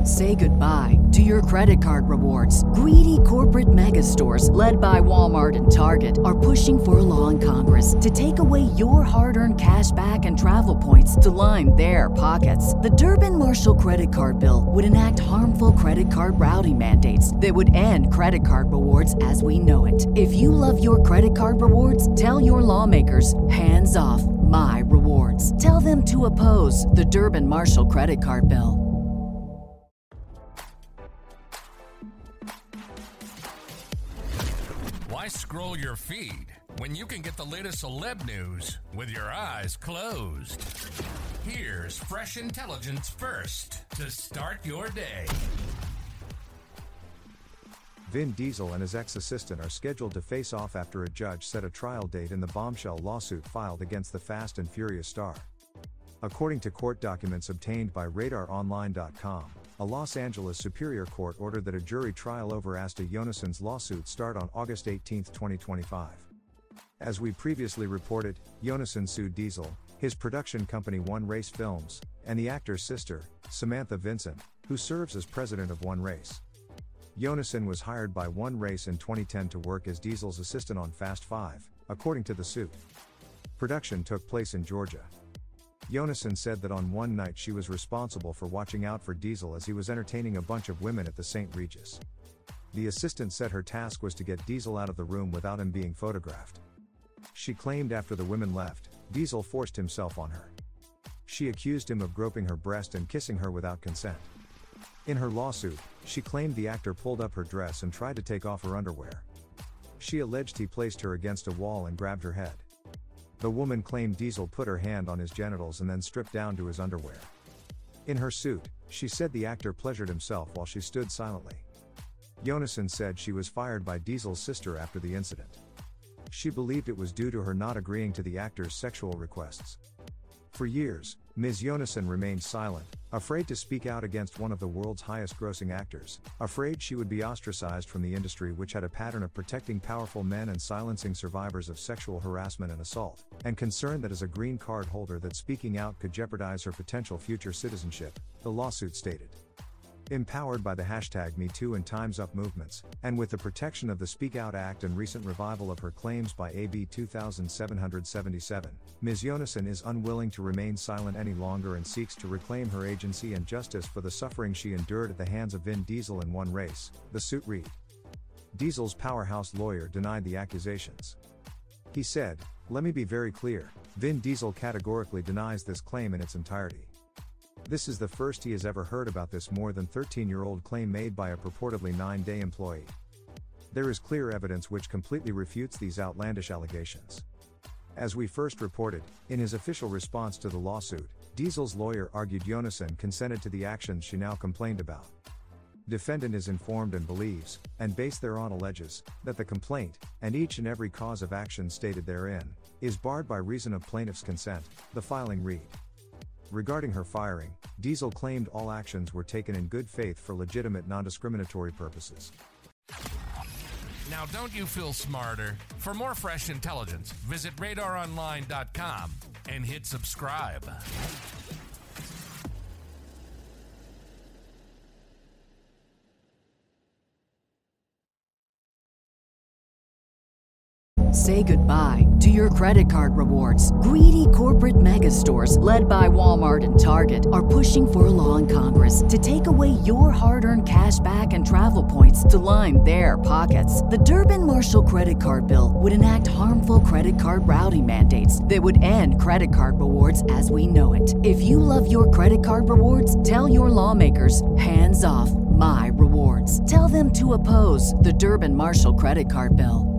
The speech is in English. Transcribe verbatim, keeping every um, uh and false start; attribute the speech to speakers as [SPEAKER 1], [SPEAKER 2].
[SPEAKER 1] Say goodbye to your credit card rewards. Greedy corporate mega stores, led by Walmart and Target, are pushing for a law in Congress to take away your hard-earned cash back and travel points to line their pockets. The Durbin-Marshall credit card bill would enact harmful credit card routing mandates that would end credit card rewards as we know it. If you love your credit card rewards, tell your lawmakers, hands off my rewards. Tell them to oppose the Durbin-Marshall credit card bill.
[SPEAKER 2] Why scroll your feed when you can get the latest celeb news with your eyes closed? Here's fresh intelligence first to start your day.
[SPEAKER 3] Vin Diesel and his ex-assistant are scheduled to face off after a judge set a trial date in the bombshell lawsuit filed against the Fast and Furious star. According to court documents obtained by radar online dot com, a Los Angeles Superior Court ordered that a jury trial over Asta Jonassen's lawsuit start on August eighteenth, twenty twenty-five. As we previously reported, Jonassen sued Diesel, his production company One Race Films, and the actor's sister, Samantha Vincent, who serves as president of One Race. Jonassen was hired by One Race in twenty ten to work as Diesel's assistant on Fast Five, according to the suit. Production took place in Georgia. Jonassen said that on one night she was responsible for watching out for Diesel as he was entertaining a bunch of women at the Saint Regis. The assistant said her task was to get Diesel out of the room without him being photographed. She claimed after the women left, Diesel forced himself on her. She accused him of groping her breast and kissing her without consent. In her lawsuit, she claimed the actor pulled up her dress and tried to take off her underwear. She alleged he placed her against a wall and grabbed her head. The woman claimed Diesel put her hand on his genitals and then stripped down to his underwear. In her suit, she said the actor pleasured himself while she stood silently. Jonassen said she was fired by Diesel's sister after the incident. She believed it was due to her not agreeing to the actor's sexual requests. For years, Miz Jonassen remained silent, afraid to speak out against one of the world's highest-grossing actors, afraid she would be ostracized from the industry which had a pattern of protecting powerful men and silencing survivors of sexual harassment and assault, and concerned that as a green card holder that speaking out could jeopardize her potential future citizenship, the lawsuit stated. Empowered by the hashtag MeToo and Time's Up movements, and with the protection of the Speak Out Act and recent revival of her claims by A B two thousand seven hundred seventy-seven, Miz Jonassen is unwilling to remain silent any longer and seeks to reclaim her agency and justice for the suffering she endured at the hands of Vin Diesel in One Race, the suit read. Diesel's powerhouse lawyer denied the accusations. He said, "Let me be very clear, Vin Diesel categorically denies this claim in its entirety. This is the first he has ever heard about this more than thirteen-year-old claim made by a purportedly nine-day employee. There is clear evidence which completely refutes these outlandish allegations." As we first reported, in his official response to the lawsuit, Diesel's lawyer argued Jonassen consented to the actions she now complained about. Defendant is informed and believes, and based thereon alleges, that the complaint, and each and every cause of action stated therein, is barred by reason of plaintiff's consent, the filing read. Regarding her firing, Diesel claimed all actions were taken in good faith for legitimate non-discriminatory purposes.
[SPEAKER 2] Now don't you feel smarter? For more fresh intelligence, visit radar online dot com and hit subscribe.
[SPEAKER 1] Say goodbye to your credit card rewards. Greedy corporate mega stores, led by Walmart and Target, are pushing for a law in Congress to take away your hard-earned cash back and travel points to line their pockets. The Durbin-Marshall credit card bill would enact harmful credit card routing mandates that would end credit card rewards as we know it. If you love your credit card rewards, tell your lawmakers, hands off my rewards. Tell them to oppose the Durbin-Marshall credit card bill.